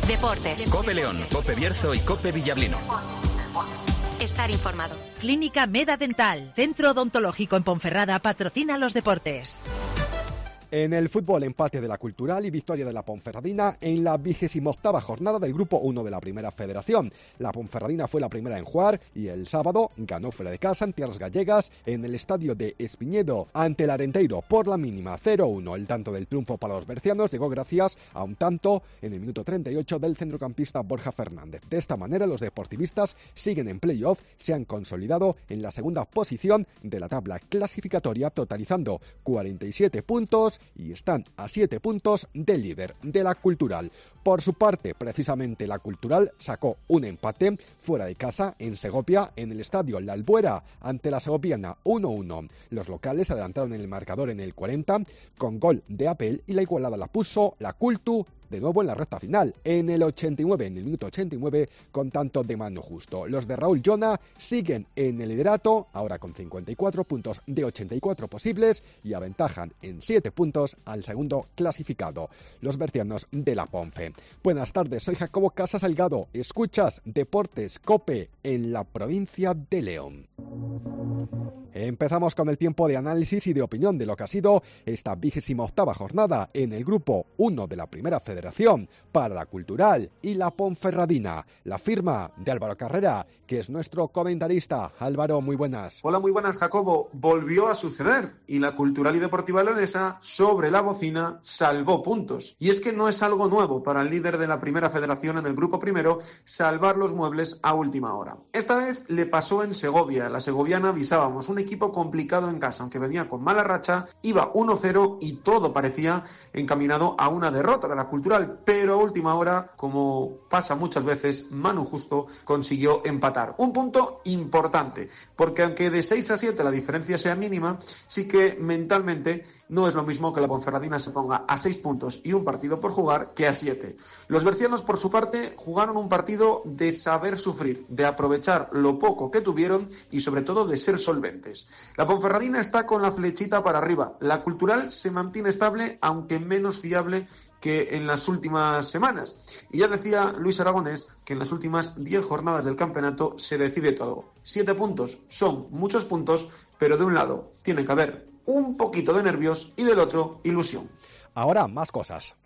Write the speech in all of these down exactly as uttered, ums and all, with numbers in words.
Deportes. COPE León, COPE Bierzo y COPE Villablino. Estar informado. Clínica Meda Dental, Centro Odontológico en Ponferrada, patrocina los deportes. En el fútbol, empate de la Cultural y victoria de la Ponferradina en la vigésima octava jornada del Grupo uno de la Primera Federación. La Ponferradina fue la primera en jugar y el sábado ganó fuera de casa en tierras gallegas en el estadio de Espiñedo ante el Arenteiro por la mínima cero uno. El tanto del triunfo para los bercianos llegó gracias a un tanto en el minuto treinta y ocho del centrocampista Borja Fernández. De esta manera, los deportivistas siguen en playoff, se han consolidado en la segunda posición de la tabla clasificatoria, totalizando cuarenta y siete puntos y están a siete puntos del líder de la Cultural. Por su parte, precisamente la Cultural sacó un empate fuera de casa en Segovia, en el estadio La Albuera, ante la segoviana uno uno. Los locales adelantaron en el marcador en el cuarenta con gol de Apel y la igualada la puso la Cultu de nuevo en la recta final, en el ochenta y nueve, en el minuto ochenta y nueve, con tanto de Manu Justo. Los de Raúl Llona siguen en el liderato, ahora con cincuenta y cuatro puntos de ochenta y cuatro posibles, y aventajan en siete puntos al segundo clasificado, los bercianos de la Ponfe. Buenas tardes, soy Jacobo Casas Salgado, escuchas Deportes COPE en la provincia de León. Empezamos con el tiempo de análisis y de opinión de lo que ha sido esta vigésima octava jornada en el Grupo uno de la Primera Federación para la Cultural y la Ponferradina. La firma de Álvaro Carrera, que es nuestro comentarista. Álvaro, muy buenas. Hola, muy buenas, Jacobo. Volvió a suceder y la Cultural y Deportiva Leonesa sobre la bocina salvó puntos. Y es que no es algo nuevo para el líder de la Primera Federación en el Grupo Primero salvar los muebles a última hora. Esta vez le pasó en Segovia. La segoviana avisábamos, un equipo complicado en casa, aunque venía con mala racha, iba uno cero y todo parecía encaminado a una derrota de la Cultural, pero a última hora, como pasa muchas veces, Manu Justo consiguió empatar. Un punto importante, porque aunque de seis a siete la diferencia sea mínima, sí que mentalmente no es lo mismo que la Ponferradina se ponga a seis puntos y un partido por jugar que a siete. Los bercianos, por su parte, jugaron un partido de saber sufrir, de aprovechar lo poco que tuvieron y sobre todo de ser solventes. La Ponferradina está con la flechita para arriba. La Cultural se mantiene estable, aunque menos fiable que en las últimas semanas. Y ya decía Luis Aragonés que en las últimas diez jornadas del campeonato se decide todo. Siete puntos son muchos puntos, pero de un lado tiene que haber un poquito de nervios y del otro ilusión. Ahora más cosas.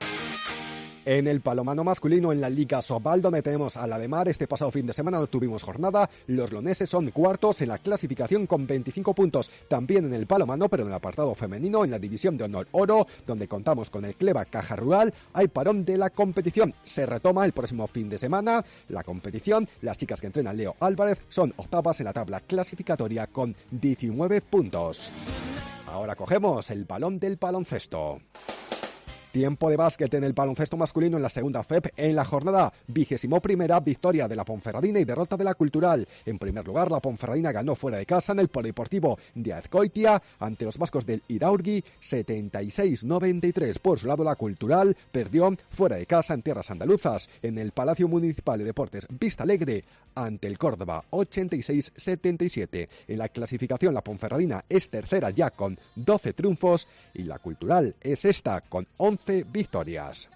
En el balonmano masculino en la Liga Sobal, donde tenemos a la de Mar, este pasado fin de semana no tuvimos jornada. Los leoneses son cuartos en la clasificación con veinticinco puntos. También en el balonmano, pero en el apartado femenino, en la división de honor oro, donde contamos con el Cleva Caja Rural, hay parón de la competición. Se retoma el próximo fin de semana la competición. Las chicas que entrenan Leo Álvarez son octavas en la tabla clasificatoria con diecinueve puntos. Ahora cogemos el balón del baloncesto. Tiempo de básquet en el baloncesto masculino en la segunda F E P en la jornada vigésimo primera, victoria de la Ponferradina y derrota de la Cultural. En primer lugar, la Ponferradina ganó fuera de casa en el Polideportivo de Azcoitia ante los vascos del Iraurgi setenta y seis noventa y tres. Por su lado, la Cultural perdió fuera de casa en tierras andaluzas en el Palacio Municipal de Deportes Vista Alegre ante el Córdoba ochenta y seis setenta y siete. En la clasificación, la Ponferradina es tercera ya con doce triunfos y la Cultural es esta con once victorias.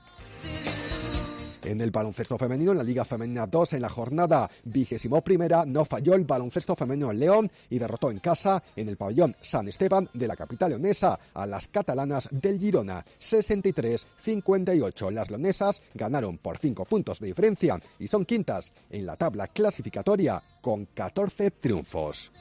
En el baloncesto femenino, en la Liga Femenina dos, en la jornada vigésimo primera, no falló el baloncesto femenino en León y derrotó en casa en el pabellón San Esteban de la capital leonesa a las catalanas del Girona, sesenta y tres cincuenta y ocho. Las leonesas ganaron por cinco puntos de diferencia y son quintas en la tabla clasificatoria con catorce triunfos.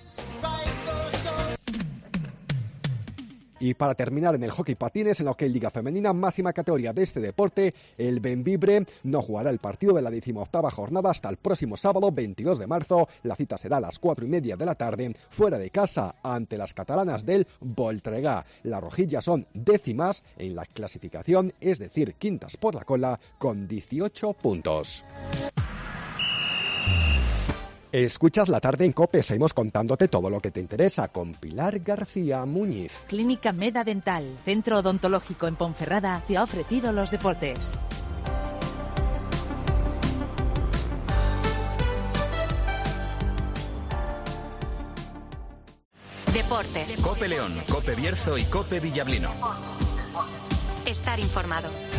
Y para terminar, en el hockey patines, en la hockey Liga Femenina, máxima categoría de este deporte, el Bembibre no jugará el partido de la decimoctava jornada hasta el próximo sábado veintidós de marzo. La cita será a las cuatro y media de la tarde, fuera de casa, ante las catalanas del Voltregá. Las rojillas son décimas en la clasificación, es decir, quintas por la cola, con dieciocho puntos. Escuchas La Tarde en COPE, seguimos contándote todo lo que te interesa con Pilar García Muñiz. Clínica Meda Dental, Centro Odontológico en Ponferrada, te ha ofrecido los deportes. Deportes. COPE León, COPE Bierzo y COPE Villablino. Estar informado.